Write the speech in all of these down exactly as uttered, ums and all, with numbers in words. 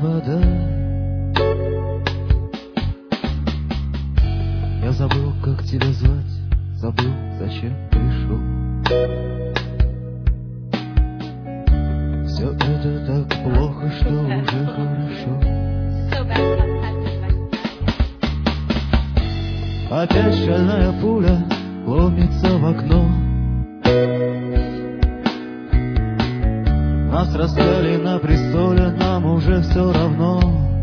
вода. Я забыл, как тебя звать, забыл, зачем пришел. Все это так плохо, что уже хорошо. Опять шальная пуля ломится в окно. Нас распяли на престоле, нам уже все равно.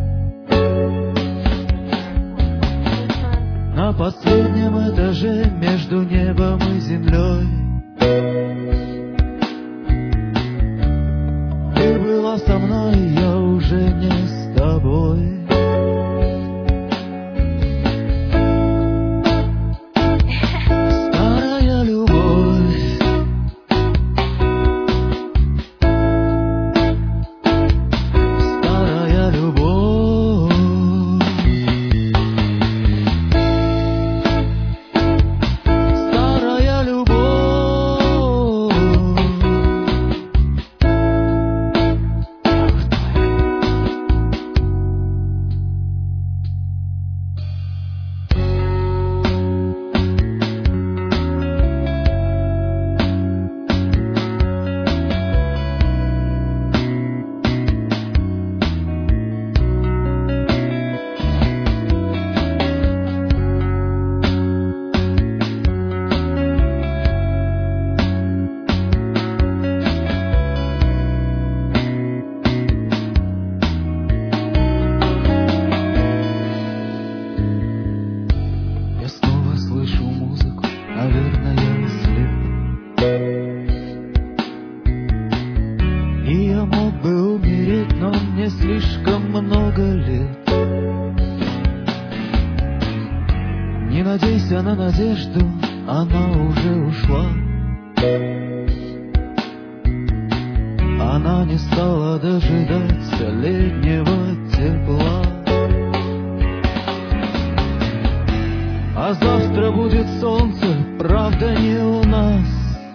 На последнем этаже между небом и землей ты была со мной, я уже не с тобой. Наверное, я слеп, и я мог бы умереть, но мне слишком много лет. Не надейся на надежду, она уже ушла. Она не стала дожидаться летнего тепла. А завтра будет солнце, правда не у нас.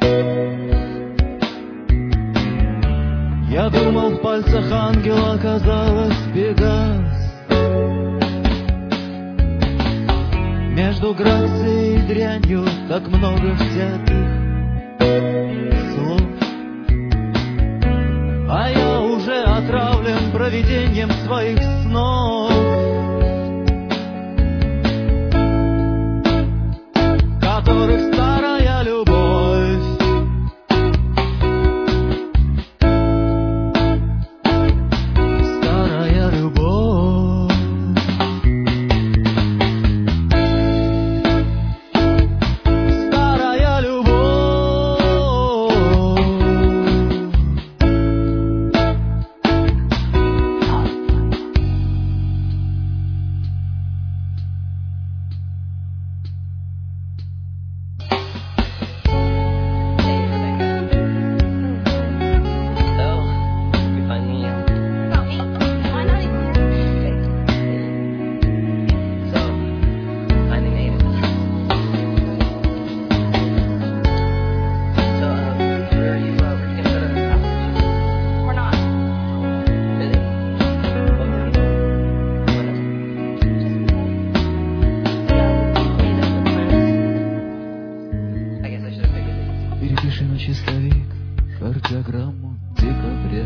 Я думал, в пальцах ангела оказалась Пегас. Между грацией и дрянью так много всяких слов. А я уже отравлен провидением своих снов, которых старая любовь старая любовь старая любовь. Перепиши на чистовик кардиограмму декабря.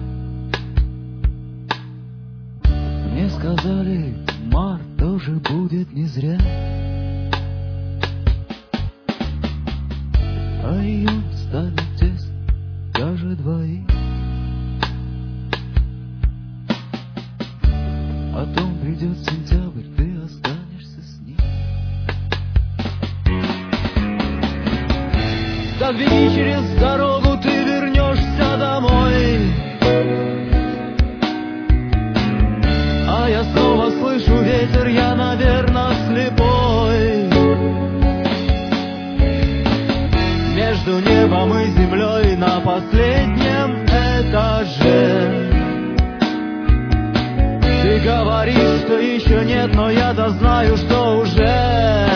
Мне сказали, март тоже будет не зря. А июнь станет тесно даже двоих. Потом придет сентябрь, ты останешься с ним. Так беги через дорогу, ты вернешься домой. А я снова слышу ветер, я, наверное, слепой. Между небом и землей на последнем этаже. Ты говоришь, что еще нет, но я-то знаю, что уже.